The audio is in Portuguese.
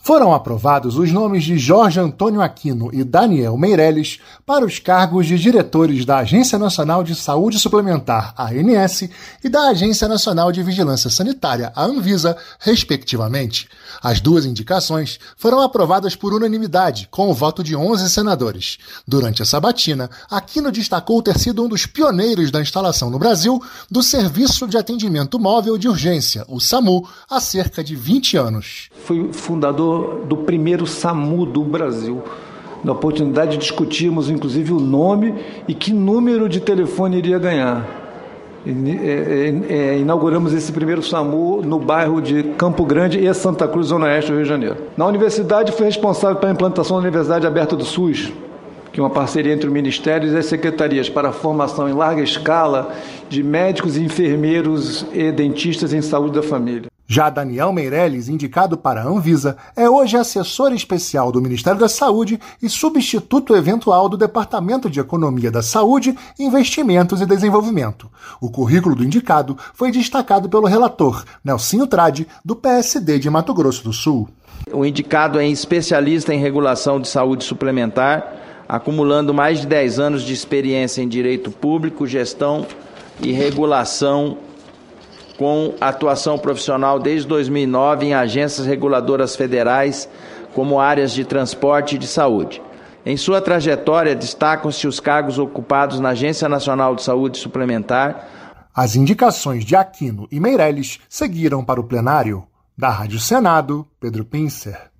Foram aprovados os nomes de Jorge Antônio Aquino e Daniel Meirelles para os cargos de diretores da Agência Nacional de Saúde Suplementar, ANS, e da Agência Nacional de Vigilância Sanitária, a Anvisa, respectivamente. As duas indicações foram aprovadas por unanimidade, com o voto de 11 senadores. Durante a sabatina, Aquino destacou ter sido um dos pioneiros da instalação no Brasil do Serviço de Atendimento Móvel de Urgência, o SAMU, há cerca de 20 anos. Fui fundador do primeiro SAMU do Brasil. Na oportunidade de discutirmos, inclusive, o nome e que número de telefone iria ganhar. Inauguramos esse primeiro SAMU no bairro de Campo Grande e Santa Cruz, Zona Oeste do Rio de Janeiro. Na universidade, fui responsável pela implantação da Universidade Aberta do SUS, que é uma parceria entre o Ministério e as secretarias para a formação em larga escala de médicos, enfermeiros e dentistas em saúde da família. Já Daniel Meirelles, indicado para a Anvisa, é hoje assessor especial do Ministério da Saúde e substituto eventual do Departamento de Economia da Saúde, Investimentos e Desenvolvimento. O currículo do indicado foi destacado pelo relator, Nelsinho Trade, do PSD de Mato Grosso do Sul. O indicado é especialista em regulação de saúde suplementar, acumulando mais de 10 anos de experiência em direito público, gestão e regulação, com atuação profissional desde 2009 em agências reguladoras federais, como áreas de transporte e de saúde. Em sua trajetória, destacam-se os cargos ocupados na Agência Nacional de Saúde Suplementar. As indicações de Aquino e Meirelles seguiram para o plenário. Da Rádio Senado, Pedro Pincer.